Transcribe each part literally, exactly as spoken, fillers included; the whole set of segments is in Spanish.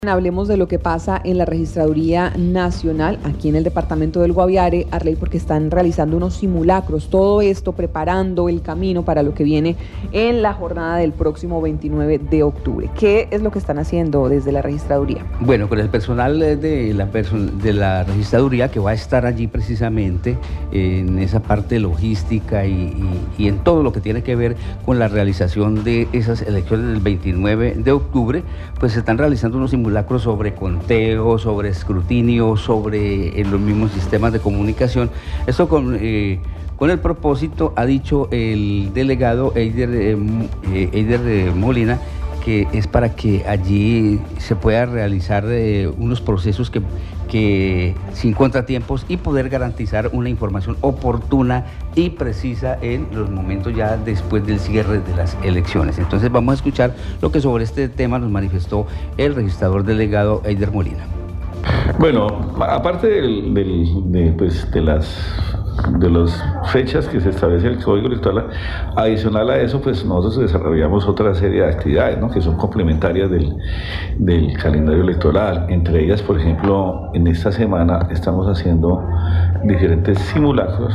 Hablemos de lo que pasa en la Registraduría Nacional, aquí en el departamento del Guaviare, Arley, porque están realizando unos simulacros, todo esto preparando el camino para lo que viene en la jornada del próximo veintinueve de octubre. ¿Qué es lo que están haciendo desde la Registraduría? Bueno, con el personal de la, person de la Registraduría que va a estar allí precisamente en esa parte logística y, y, y en todo lo que tiene que ver con la realización de esas elecciones del veintinueve de octubre, pues se están realizando unos simulacros sobre conteo, sobre escrutinio, sobre eh, los mismos sistemas de comunicación. Esto con, eh, con el propósito, ha dicho el delegado Eider, eh, Eider Molina, que es para que allí se pueda realizar eh, unos procesos que, que sin contratiempos y poder garantizar una información oportuna y precisa en los momentos ya después del cierre de las elecciones. Entonces vamos a escuchar lo que sobre este tema nos manifestó el registrador delegado Eider Molina. Bueno, aparte del, del, de, pues, de las de las fechas que se establece el Código Electoral, adicional a eso, pues nosotros desarrollamos otra serie de actividades, ¿no?, que son complementarias del, del calendario electoral. Entre ellas, por ejemplo, en esta semana estamos haciendo diferentes simulacros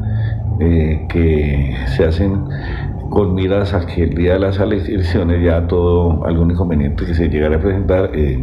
eh, que se hacen con miras a que el día de las elecciones ya todo algún inconveniente que se llegara a presentar eh,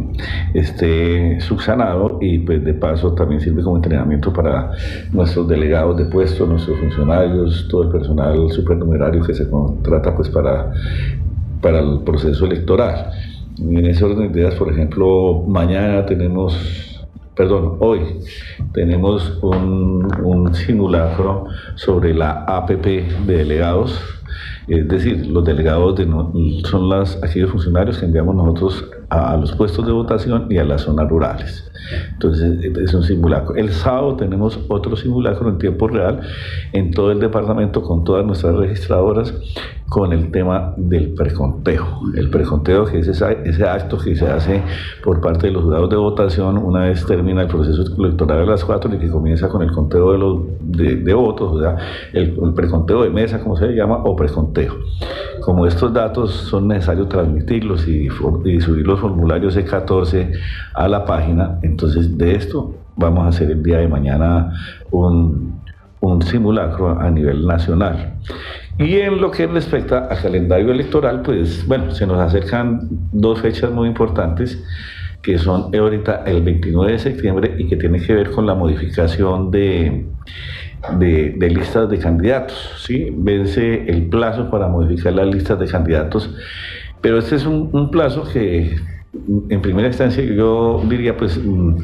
esté subsanado, y pues de paso también sirve como entrenamiento para nuestros delegados de puesto, nuestros funcionarios, todo el personal supernumerario que se contrata pues para, para el proceso electoral. Y en ese orden de ideas, por ejemplo, mañana tenemos Perdón, hoy tenemos un, un simulacro sobre la A P P de delegados. Es decir, los delegados de no, son las, aquellos funcionarios que enviamos nosotros a, a los puestos de votación y a las zonas rurales. Entonces es un simulacro. El sábado tenemos otro simulacro en tiempo real en todo el departamento con todas nuestras registradoras con el tema del preconteo. El preconteo, que es ese, ese acto que se hace por parte de los jurados de votación una vez termina el proceso electoral a las cuatro y que comienza con el conteo de, los, de, de votos, o sea, el, el preconteo de mesa, como se llama, o preconteo. Como estos datos son necesarios transmitirlos y, y subir los formularios E catorce a la página, entonces de esto vamos a hacer el día de mañana un, un simulacro a nivel nacional. Y en lo que respecta al calendario electoral, pues bueno, se nos acercan dos fechas muy importantes, que son ahorita el veintinueve de septiembre y que tienen que ver con la modificación de, de, de listas de candidatos, ¿sí? Vence el plazo para modificar las listas de candidatos, pero este es un, un plazo que en primera instancia yo diría pues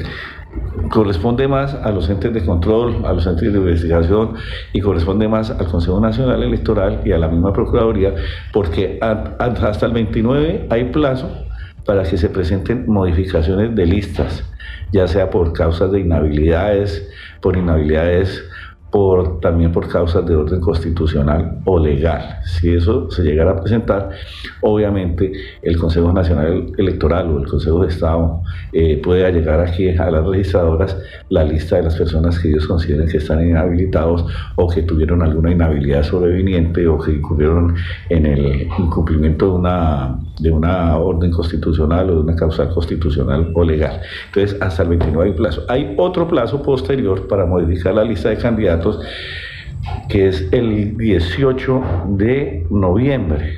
corresponde más a los entes de control, a los entes de investigación, y corresponde más al Consejo Nacional Electoral y a la misma Procuraduría, porque hasta el veintinueve hay plazo para que se presenten modificaciones de listas, ya sea por causas de inhabilidades, por inhabilidades por, también por causas de orden constitucional o legal. Si eso se llegara a presentar, obviamente el Consejo Nacional Electoral o el Consejo de Estado eh, puede llegar aquí a las registradoras la lista de las personas que ellos consideren que están inhabilitados o que tuvieron alguna inhabilidad sobreviniente o que incurrieron en el incumplimiento de una, de una orden constitucional o de una causa constitucional o legal. Entonces, hasta el veintinueve hay plazo. Hay otro plazo posterior para modificar la lista de candidatos, que es el dieciocho de noviembre.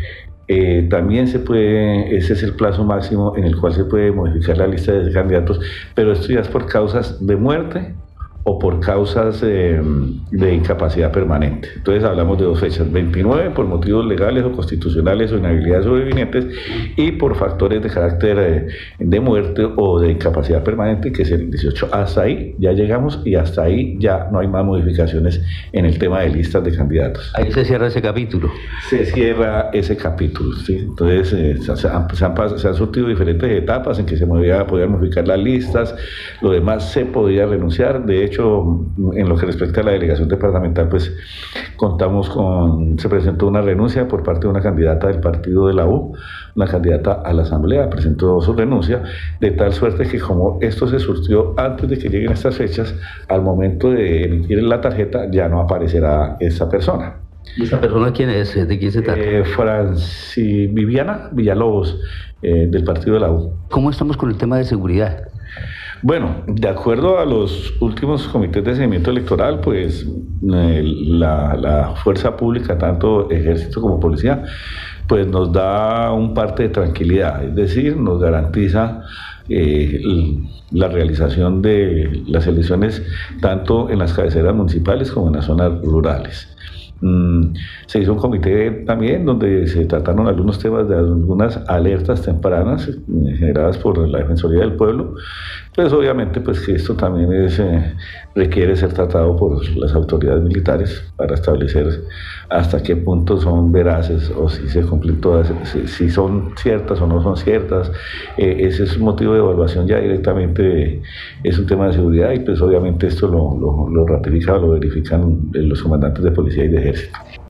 Eh, también se puede, ese es el plazo máximo en el cual se puede modificar la lista de candidatos, pero esto ya es por causas de muerte o por causas eh, de incapacidad permanente. Entonces hablamos de dos fechas: veintinueve por motivos legales o constitucionales o inhabilidades sobrevinientes, y por factores de carácter eh, de muerte o de incapacidad permanente, que es el dieciocho. Hasta ahí ya llegamos y hasta ahí ya no hay más modificaciones en el tema de listas de candidatos. Ahí se cierra ese capítulo. Se cierra ese capítulo, ¿sí? Entonces eh, se, han, se, han, se han surtido diferentes etapas en que se podía, podía modificar las listas, lo demás se podía renunciar. De hecho, en lo que respecta a la delegación departamental, pues contamos con, se presentó una renuncia por parte de una candidata del partido de la U, una candidata a la asamblea, presentó su renuncia, de tal suerte que como esto se surtió antes de que lleguen estas fechas, al momento de emitir la tarjeta ya no aparecerá esa persona. ¿Y esa persona quién es? ¿De quién se trata? Eh, Franci Viviana Villalobos, eh, del partido de la U. ¿Cómo estamos con el tema de seguridad? Bueno, de acuerdo a los últimos comités de seguimiento electoral, pues eh, la, la fuerza pública, tanto ejército como policía, pues nos da un parte de tranquilidad, es decir, nos garantiza eh, la realización de las elecciones tanto en las cabeceras municipales como en las zonas rurales. Mm, se hizo un comité también donde se trataron algunos temas de algunas alertas tempranas eh, generadas por la Defensoría del Pueblo. Pues obviamente pues que esto también es, eh, requiere ser tratado por las autoridades militares para establecer hasta qué punto son veraces o si se cumplen todas, si, si son ciertas o no son ciertas. Eh, ese es un motivo de evaluación ya directamente, es un tema de seguridad y pues obviamente esto lo, lo, lo ratifican, lo verifican los comandantes de policía y de ejército.